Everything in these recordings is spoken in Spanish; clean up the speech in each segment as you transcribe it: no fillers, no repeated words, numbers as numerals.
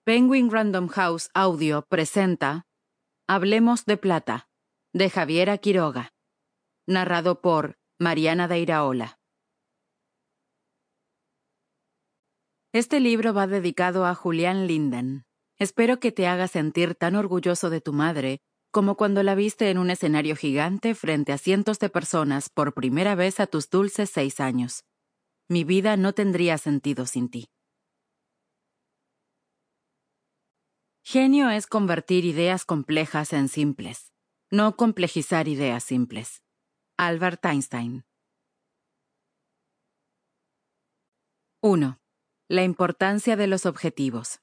Penguin Random House Audio presenta Hablemos de Plata, de Javiera Quiroga, narrado por Mariana de Iraola. Este libro va dedicado a Julián Linden. Espero que te haga sentir tan orgulloso de tu madre como cuando la viste en un escenario gigante frente a cientos de personas por primera vez a tus dulces 6 años. Mi vida no tendría sentido sin ti. Genio es convertir ideas complejas en simples, no complejizar ideas simples. Albert Einstein. 1. La importancia de los objetivos.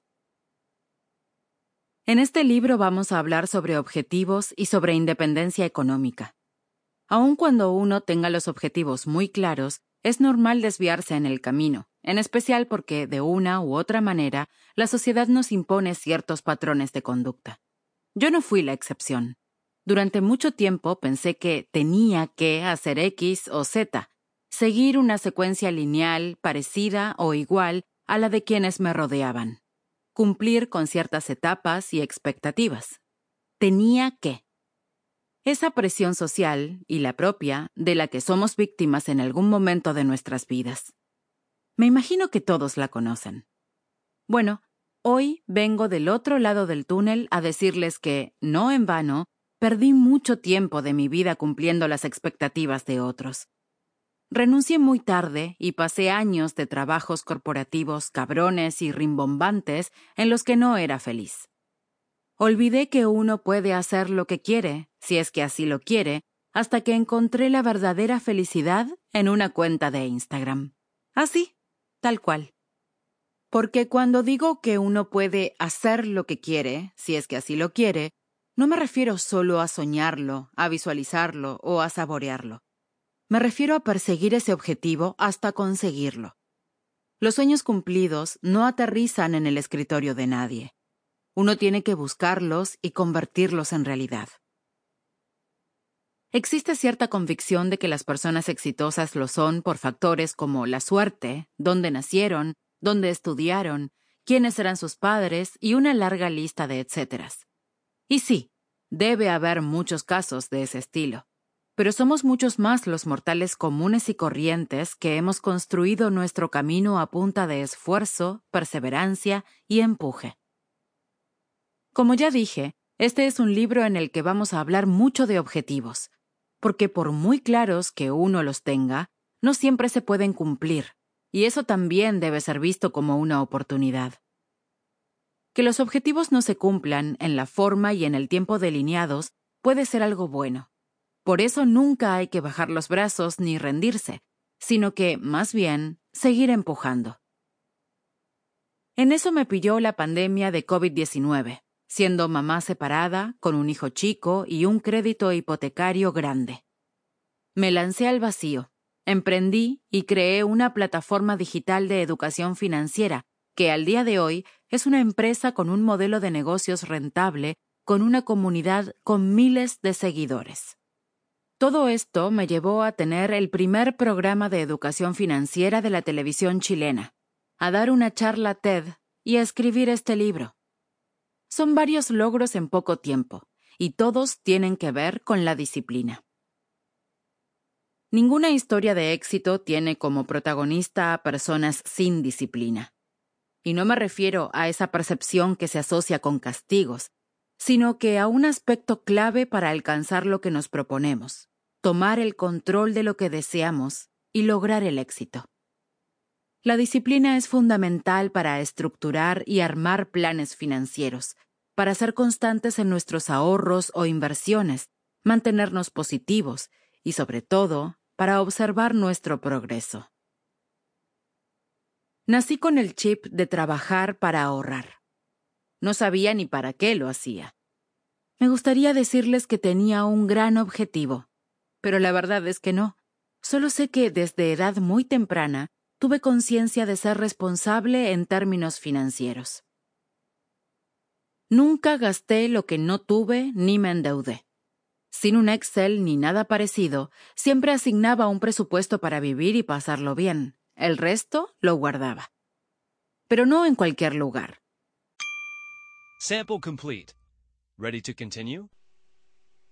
En este libro vamos a hablar sobre objetivos y sobre independencia económica. Aun cuando uno tenga los objetivos muy claros, es normal desviarse en el camino, en especial porque, de una u otra manera, la sociedad nos impone ciertos patrones de conducta. Yo no fui la excepción. Durante mucho tiempo pensé que tenía que hacer X o Z, seguir una secuencia lineal parecida o igual a la de quienes me rodeaban, cumplir con ciertas etapas y expectativas. Tenía que. Esa presión social, y la propia, de la que somos víctimas en algún momento de nuestras vidas. Me imagino que todos la conocen. Bueno, hoy vengo del otro lado del túnel a decirles que, no en vano, perdí mucho tiempo de mi vida cumpliendo las expectativas de otros. Renuncié muy tarde y pasé años de trabajos corporativos cabrones y rimbombantes en los que no era feliz. Olvidé que uno puede hacer lo que quiere, si es que así lo quiere, hasta que encontré la verdadera felicidad en una cuenta de Instagram. Así, tal cual. Porque cuando digo que uno puede hacer lo que quiere, si es que así lo quiere, no me refiero solo a soñarlo, a visualizarlo o a saborearlo. Me refiero a perseguir ese objetivo hasta conseguirlo. Los sueños cumplidos no aterrizan en el escritorio de nadie. Uno tiene que buscarlos y convertirlos en realidad. Existe cierta convicción de que las personas exitosas lo son por factores como la suerte, dónde nacieron, dónde estudiaron, quiénes eran sus padres y una larga lista de etcéteras. Y sí, debe haber muchos casos de ese estilo. Pero somos muchos más los mortales comunes y corrientes que hemos construido nuestro camino a punta de esfuerzo, perseverancia y empuje. Como ya dije, este es un libro en el que vamos a hablar mucho de objetivos, porque por muy claros que uno los tenga, no siempre se pueden cumplir, y eso también debe ser visto como una oportunidad. Que los objetivos no se cumplan en la forma y en el tiempo delineados puede ser algo bueno. Por eso nunca hay que bajar los brazos ni rendirse, sino que, más bien, seguir empujando. En eso me pilló la pandemia de COVID-19. Siendo mamá separada, con un hijo chico y un crédito hipotecario grande. Me lancé al vacío, emprendí y creé una plataforma digital de educación financiera que al día de hoy es una empresa con un modelo de negocios rentable con una comunidad con miles de seguidores. Todo esto me llevó a tener el primer programa de educación financiera de la televisión chilena, a dar una charla TED y a escribir este libro. Son varios logros en poco tiempo, y todos tienen que ver con la disciplina. Ninguna historia de éxito tiene como protagonista a personas sin disciplina. Y no me refiero a esa percepción que se asocia con castigos, sino que a un aspecto clave para alcanzar lo que nos proponemos, tomar el control de lo que deseamos y lograr el éxito. La disciplina es fundamental para estructurar y armar planes financieros, para ser constantes en nuestros ahorros o inversiones, mantenernos positivos y, sobre todo, para observar nuestro progreso. Nací con el chip de trabajar para ahorrar. No sabía ni para qué lo hacía. Me gustaría decirles que tenía un gran objetivo, pero la verdad es que no. Solo sé que desde edad muy temprana tuve conciencia de ser responsable en términos financieros. Nunca gasté lo que no tuve ni me endeudé. Sin un Excel ni nada parecido, siempre asignaba un presupuesto para vivir y pasarlo bien. El resto lo guardaba. Pero no en cualquier lugar. Sample complete. Ready to continue?